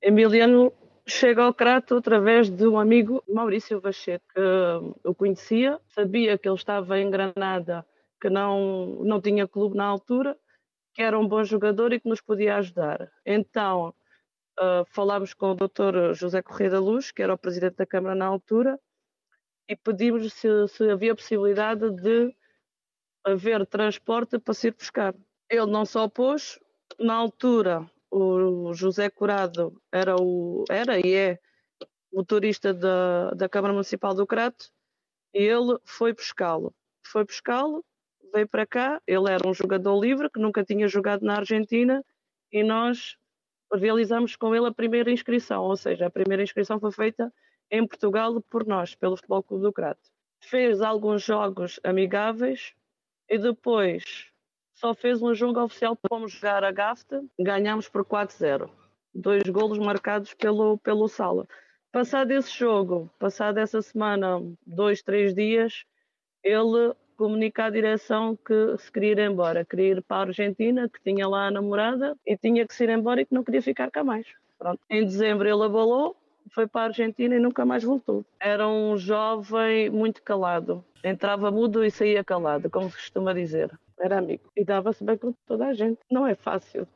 Emiliano chega ao Crato através de um amigo, Maurício Vachete, que o conhecia, sabia que ele estava em Granada, que não tinha clube na altura, que era um bom jogador e que nos podia ajudar. Então, falámos com o Dr. José Correia da Luz, que era o presidente da Câmara na altura, e pedimos se havia possibilidade de haver transporte para se ir buscar. Ele não se opôs. Na altura, o José Curado era e é motorista da Câmara Municipal do Crato, e ele foi buscá-lo. Foi buscá-lo, veio para cá. Ele era um jogador livre que nunca tinha jogado na Argentina e nós realizamos com ele a primeira inscrição, ou seja, a primeira inscrição foi feita em Portugal por nós, pelo Futebol Clube do Crato. Fez alguns jogos amigáveis e depois só fez um jogo oficial. Fomos jogar a Gafta, ganhámos por 4-0. 2 golos marcados pelo Sala. Passado esse jogo, passado essa semana, 2, 3 dias, ele comunica à direção que se queria ir embora, queria ir para a Argentina, que tinha lá a namorada e tinha que se ir embora e que não queria ficar cá mais. Pronto. Em dezembro ele abalou, foi para a Argentina e nunca mais voltou. Era um jovem muito calado, entrava mudo e saía calado, como se costuma dizer. Era amigo e dava-se bem com toda a gente. Não é fácil.